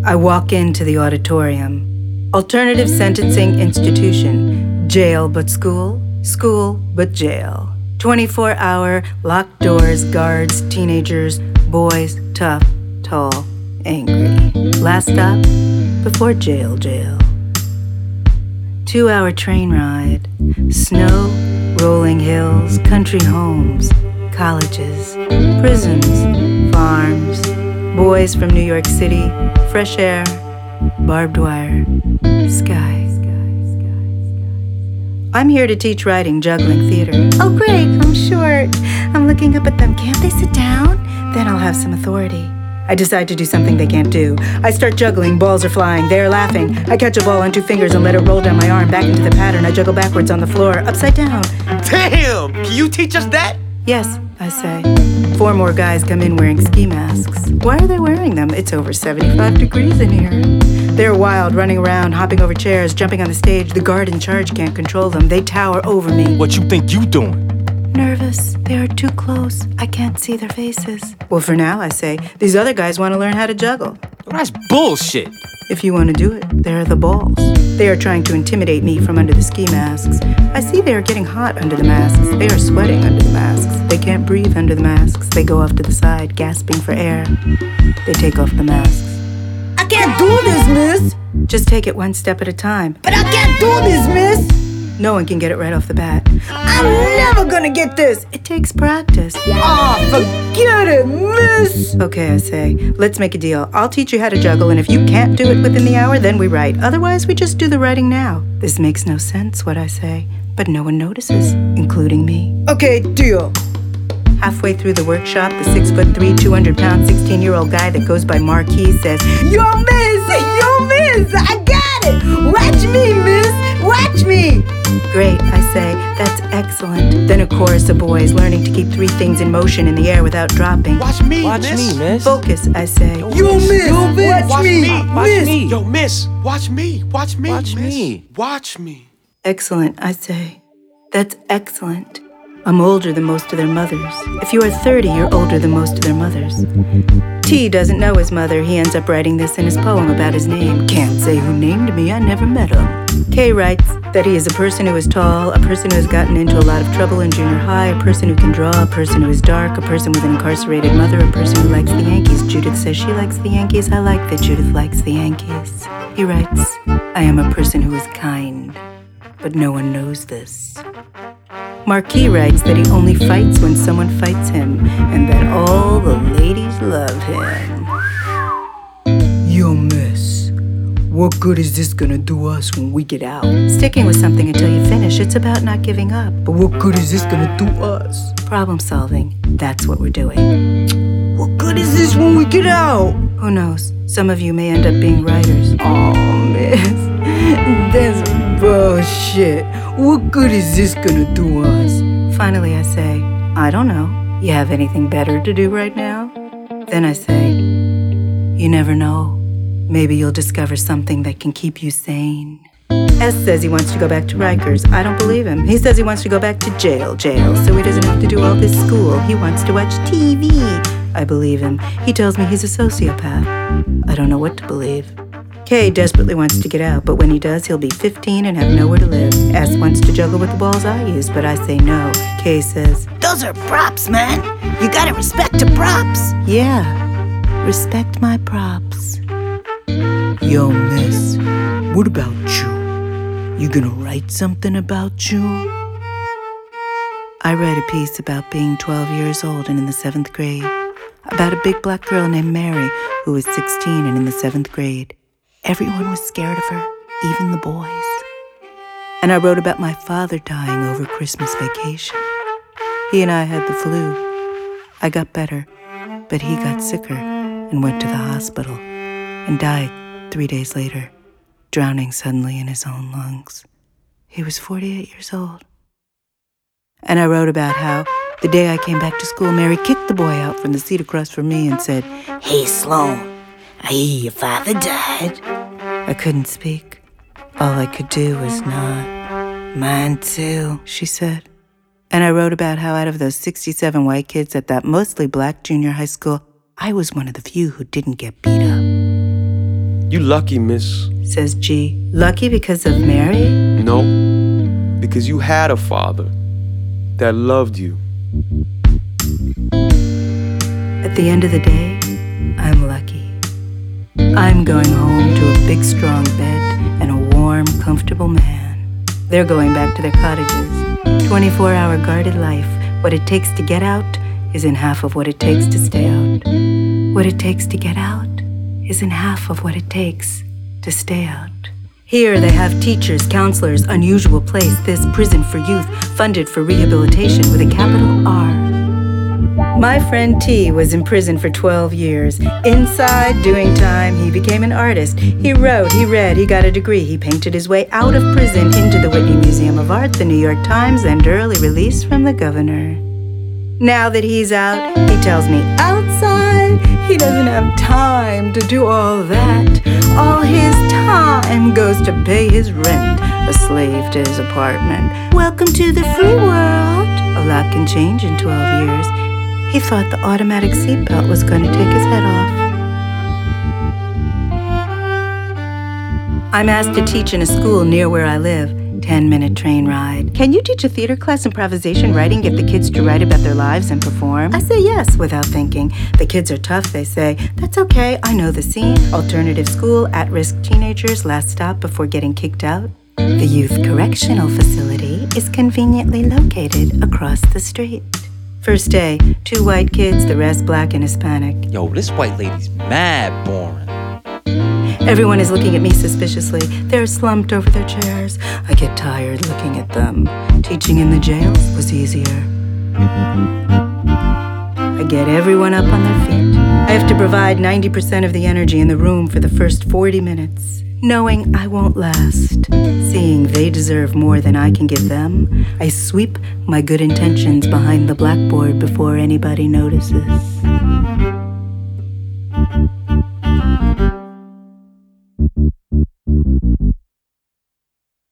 I walk into the auditorium. Alternative sentencing institution. Jail but school, school but jail. 24-hour, locked doors, guards, teenagers, boys, tough, tall, angry. Last stop, before jail. 2-hour train ride. Snow, rolling hills, country homes, colleges, prisons, farms, boys from New York City, fresh air, barbed wire, sky. I'm here to teach writing, juggling, theater. Oh, great, I'm short. I'm looking up at them. Can't they sit down? Then I'll have some authority. I decide to do something they can't do. I start juggling, balls are flying, they're laughing. I catch a ball on 2 fingers and let it roll down my arm, back into the pattern. I juggle backwards on the floor, upside down. Damn! Can you teach us that? Yes, I say. 4 more guys come in wearing ski masks. Why are they wearing them? It's over 75 degrees in here. They're wild, running around, hopping over chairs, jumping on the stage. The guard in charge can't control them. They tower over me. What you think you doing? Nervous. They are too close. I can't see their faces. Well, for now, I say, these other guys want to learn how to juggle. Well, that's bullshit. If you want to do it, there are the balls. They are trying to intimidate me from under the ski masks. I see they are getting hot under the masks. They are sweating under the masks. They can't breathe under the masks. They go off to the side, gasping for air. They take off the masks. I can't do this, miss. Just take it one step at a time. But I can't do this, miss. No one can get it right off the bat. I'm never gonna get this. It takes practice. Oh, forget it, miss. Okay, I say, let's make a deal. I'll teach you how to juggle, and if you can't do it within the hour, then we write. Otherwise, we just do the writing now. This makes no sense, what I say, but no one notices, including me. Okay, deal. Halfway through the workshop, the 6'3", 200-pound, 16-year-old guy that goes by Marquis says, Yo, miss, I got it. Watch me, miss, watch me. Great, I say, that's excellent. Then a chorus of boys learning to keep 3 things in motion in the air without dropping. Watch me, miss. Focus, I say. Yo, miss, watch me. Yo, miss, watch me. Watch me. Excellent, I say. That's excellent. I'm older than most of their mothers. If you are 30, you're older than most of their mothers. T doesn't know his mother. He ends up writing this in his poem about his name. Can't say who named me, I never met him. K writes that he is a person who is tall, a person who has gotten into a lot of trouble in junior high, a person who can draw, a person who is dark, a person with an incarcerated mother, a person who likes the Yankees. Judith says she likes the Yankees. I like that Judith likes the Yankees. He writes, I am a person who is kind, but no one knows this. Marquis writes that he only fights when someone fights him, and that all the ladies love him. Yo, miss, what good is this gonna do us when we get out? Sticking with something until you finish, it's about not giving up. But what good is this gonna do us? Problem solving, that's what we're doing. What good is this when we get out? Who knows? Some of you may end up being writers. Oh, miss, that's bullshit. What good is this gonna do us? Finally, I say, I don't know. You have anything better to do right now? Then I say, you never know. Maybe you'll discover something that can keep you sane. S says he wants to go back to Rikers. I don't believe him. He says he wants to go back to jail, so he doesn't have to do all this school. He wants to watch TV. I believe him. He tells me he's a sociopath. I don't know what to believe. K desperately wants to get out, but when he does, he'll be 15 and have nowhere to live. S wants to juggle with the balls I use, but I say no. K says, those are props, man. You gotta respect the props. Yeah, respect my props. Yo, miss, what about you? You gonna write something about you? I read a piece about being 12 years old and in the 7th grade. About a big black girl named Mary who was 16 and in the 7th grade. Everyone was scared of her, even the boys. And I wrote about my father dying over Christmas vacation. He and I had the flu. I got better, but he got sicker and went to the hospital and died 3 days later, drowning suddenly in his own lungs. He was 48 years old. And I wrote about how the day I came back to school, Mary kicked the boy out from the seat across from me and said, Hey, Sloan, I hear your father died. I couldn't speak. All I could do was nod. Mine too, she said. And I wrote about how out of those 67 white kids at that mostly black junior high school, I was one of the few who didn't get beat up. You lucky, miss. Says G. Lucky because of Mary? No, because you had a father that loved you. At the end of the day, I'm lucky. I'm going home to a big, strong bed and a warm, comfortable man. They're going back to their cottages. 24-hour guarded life. What it takes to get out is in half of what it takes to stay out. What it takes to get out is in half of what it takes to stay out. Here they have teachers, counselors, unusual place, this prison for youth, funded for rehabilitation with a capital R. My friend T was in prison for 12 years. Inside, doing time, he became an artist. He wrote, he read, he got a degree. He painted his way out of prison into the Whitney Museum of Art, the New York Times, and early release from the governor. Now that he's out, he tells me outside, he doesn't have time to do all that. All his time goes to pay his rent, a slave to his apartment. Welcome to the free world. A lot can change in 12 years. He thought the automatic seatbelt was going to take his head off. I'm asked to teach in a school near where I live. 10-minute train ride. Can you teach a theater class improvisation writing, get the kids to write about their lives and perform? I say yes without thinking. The kids are tough, they say. That's okay, I know the scene. Alternative school, at-risk teenagers, last stop before getting kicked out. The youth correctional facility is conveniently located across the street. First day, 2 white kids, the rest black and Hispanic. Yo, this white lady's mad boring. Everyone is looking at me suspiciously. They're slumped over their chairs. I get tired looking at them. Teaching in the jails was easier. I get everyone up on their feet. I have to provide 90% of the energy in the room for the first 40 minutes. Knowing I won't last, seeing they deserve more than I can give them, I sweep my good intentions behind the blackboard before anybody notices.